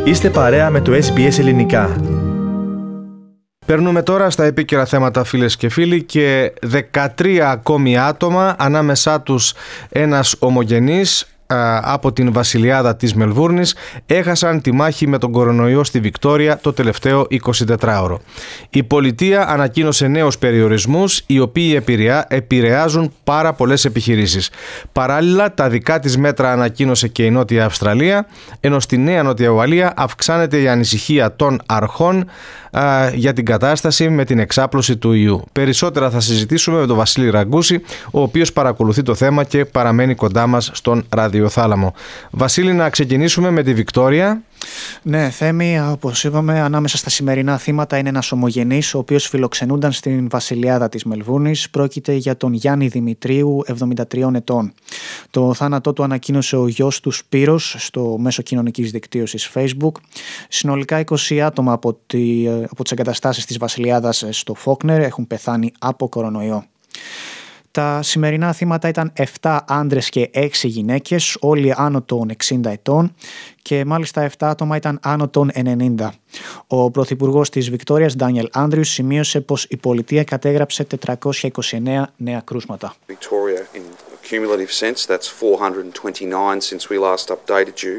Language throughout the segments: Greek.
Είστε παρέα με το SBS Ελληνικά. Περνούμε τώρα στα επίκαιρα θέματα, φίλες και φίλοι, και 13 ακόμη άτομα, ανάμεσά τους ένας ομογενής από την βασιλιάδα της Μελβούρνης, έχασαν τη μάχη με τον κορονοϊό στη Βικτόρια το τελευταίο 24ωρο. Η πολιτεία ανακοίνωσε νέους περιορισμούς, οι οποίοι επηρεάζουν πάρα πολλές επιχειρήσεις. Παράλληλα, τα δικά της μέτρα ανακοίνωσε και η Νότια Αυστραλία, ενώ στη Νέα Νότια Ουαλία αυξάνεται η ανησυχία των αρχών για την κατάσταση με την εξάπλωση του ιού. Περισσότερα θα συζητήσουμε με τον Βασίλη Ραγκούση, ο οποίος παρακολουθεί το θέμα και παραμένει κοντά μας στον ραδιοθάλαμο. Βασίλη, να ξεκινήσουμε με τη Βικτόρια. Ναι, Θέμη, όπως είπαμε, ανάμεσα στα σημερινά θύματα είναι ένας ομογενής, ο οποίος φιλοξενούνταν στην βασιλιάδα της Μελβούρνης. Πρόκειται για τον Γιάννη Δημητρίου, 73 ετών. Το θάνατό του ανακοίνωσε ο γιος του Σπύρος στο μέσο κοινωνικής δικτύωσης Facebook. Συνολικά 20 άτομα από τις εγκαταστάσεις της βασιλιάδας στο Φόκνερ έχουν πεθάνει από κορονοϊό. Τα σημερινά θύματα ήταν 7 άντρες και 6 γυναίκες, όλοι άνω των 60 ετών, και μάλιστα 7 άτομα ήταν άνω των 90. Ο πρωθυπουργός της Βικτόριας, Ντάνιελ Άντριους, σημείωσε πως η πολιτεία κατέγραψε 429 νέα κρούσματα. Victoria in cumulative sense, that's 429 since we last updated you.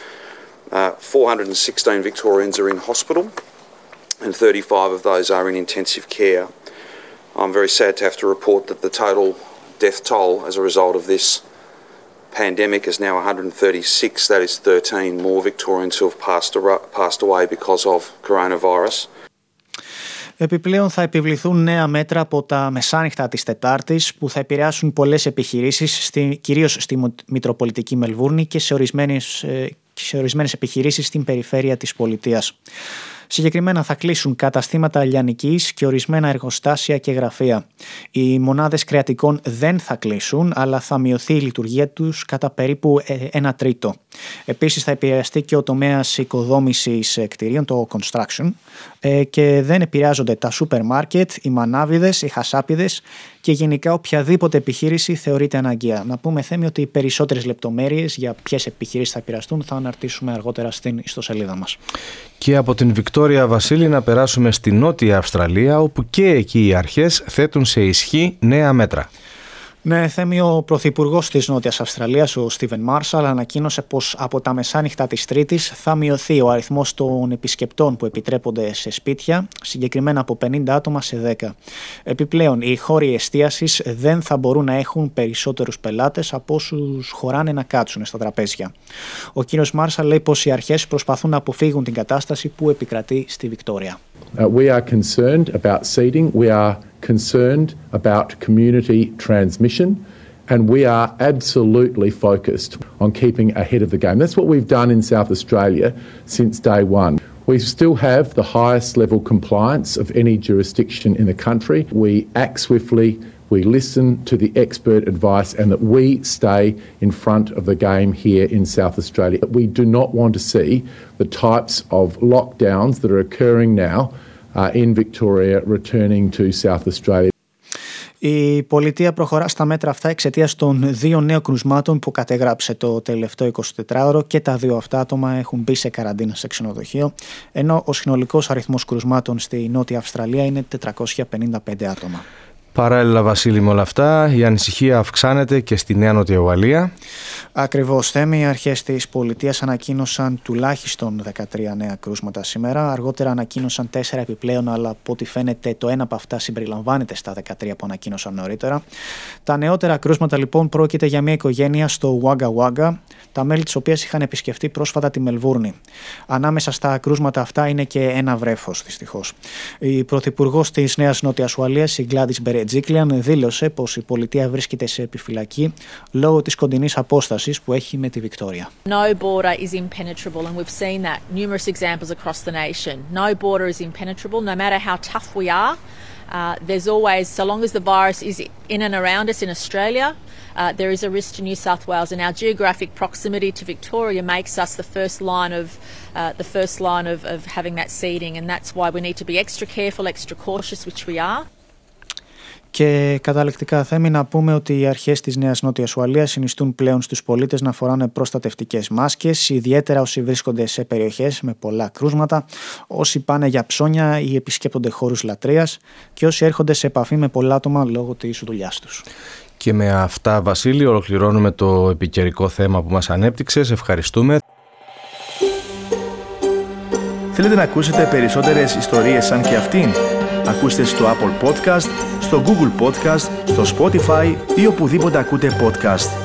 416 Victorians are in hospital and 35 of those are in intensive care. I'm very sad to have to report that the total death toll as a result of this pandemic is now 136. That is 13 more Victorians who have passed away because of coronavirus. Επιπλέον θα επιβληθούν νέα μέτρα από τα μεσάνυχτα της Τετάρτης που θα επηρεάσουν πολλές επιχειρήσεις, κυρίως στη Μητροπολιτική Μελβούρνη και σε ορισμένες επιχειρήσεις στην περιφέρεια της πολιτείας. Συγκεκριμένα θα κλείσουν καταστήματα λιανικής και ορισμένα εργοστάσια και γραφεία. Οι μονάδες κρεατικών δεν θα κλείσουν, αλλά θα μειωθεί η λειτουργία τους κατά περίπου 1/3. Επίσης θα επηρεαστεί και ο τομέας οικοδόμησης κτηρίων, το construction, και δεν επηρεάζονται τα σούπερ μάρκετ, οι μανάβιδες, οι χασάπιδες και γενικά οποιαδήποτε επιχείρηση θεωρείται αναγκαία. Να πούμε, Θέμη, ότι οι περισσότερες λεπτομέρειες για ποιες επιχειρήσεις θα επηρεαστούν θα αναρτήσουμε αργότερα στην ιστοσελίδα μας. Και από την Βικτόρια, Βασίλη, να περάσουμε στη Νότια Αυστραλία, όπου και εκεί οι αρχές θέτουν σε ισχύ νέα μέτρα. Ναι, Θέμη, ο πρωθυπουργός της Νότιας Αυστραλίας, ο Στίβεν Μάρσαλ, ανακοίνωσε πως από τα μεσάνυχτα της Τρίτης θα μειωθεί ο αριθμός των επισκεπτών που επιτρέπονται σε σπίτια, συγκεκριμένα από 50 άτομα σε 10. Επιπλέον, οι χώροι εστίασης δεν θα μπορούν να έχουν περισσότερους πελάτες από όσους χωράνε να κάτσουν στα τραπέζια. Ο κύριος Μάρσαλ λέει πως οι αρχές προσπαθούν να αποφύγουν την κατάσταση που επικρατεί στη Βικτόρια. We are concerned about seating. We are concerned about community transmission, and we are absolutely focused on keeping ahead of the game. That's what we've done in South Australia since day one. We still have the highest level compliance of any jurisdiction in the country. We act swiftly, we listen to the expert advice, and that we stay in front of the game here in South Australia. We do not want to see the types of lockdowns that are occurring now in Victoria returning to South Australia. Η πολιτεία προχωρά στα μέτρα αυτά εξαιτίας των 2 νέων κρουσμάτων που κατεγράψε το τελευταίο 24ωρο και τα 2 αυτά άτομα έχουν μπει σε καραντίνα σε ξενοδοχείο, ενώ ο συνολικός αριθμός κρουσμάτων στη Νότια Αυστραλία είναι 455 άτομα. Παράλληλα, Βασίλη, με όλα αυτά, η ανησυχία αυξάνεται και στη Νέα Νότια Ουαλία. Ακριβώς, Θέμη, οι αρχές της πολιτείας ανακοίνωσαν τουλάχιστον 13 νέα κρούσματα σήμερα. Αργότερα ανακοίνωσαν 4 επιπλέον, αλλά από ό,τι φαίνεται το ένα από αυτά συμπεριλαμβάνεται στα 13 που ανακοίνωσαν νωρίτερα. Τα νεότερα κρούσματα λοιπόν πρόκειται για μια οικογένεια στο Wagga Wagga, τα μέλη της οποίας είχαν επισκεφτεί πρόσφατα τη Μελβούρνη. Ανάμεσα στα κρούσματα αυτά είναι και ένα βρέφος, δυστυχώς. Η πρωθυπουργός της Νέας Νότιας Ουαλίας, η Gladys Berejiklian, δήλωσε πως η πολιτεία βρίσκεται σε επιφυλακή λόγω της κοντινής απόστασης που έχει με τη Βικτόρια. No border is impenetrable, and we've seen that numerous examples across the nation. No border is impenetrable, no matter how tough we are. There's always, so long as the virus is in and around us in Australia, there is a risk to New South Wales, and our geographic proximity to Victoria makes us the first line of having that seeding, and that's why we need to be extra careful, extra cautious, which we are. Και καταληκτικά Θέμη, να πούμε ότι οι αρχές της Νέας Νότιας Ουαλίας συνιστούν πλέον στους πολίτες να φοράνε προστατευτικές μάσκες, ιδιαίτερα όσοι βρίσκονται σε περιοχές με πολλά κρούσματα, όσοι πάνε για ψώνια ή επισκέπτονται χώρους λατρείας και όσοι έρχονται σε επαφή με πολλά άτομα λόγω της δουλειάς τους. Και με αυτά, Βασίλη, ολοκληρώνουμε το επικαιρικό θέμα που μας ανέπτυξες. Ευχαριστούμε. Θέλετε να ακούσετε περισσότερες ιστορίες σαν και αυτήν? Ακούστε στο Apple Podcast, στο Google Podcast, στο Spotify ή οπουδήποτε ακούτε podcast.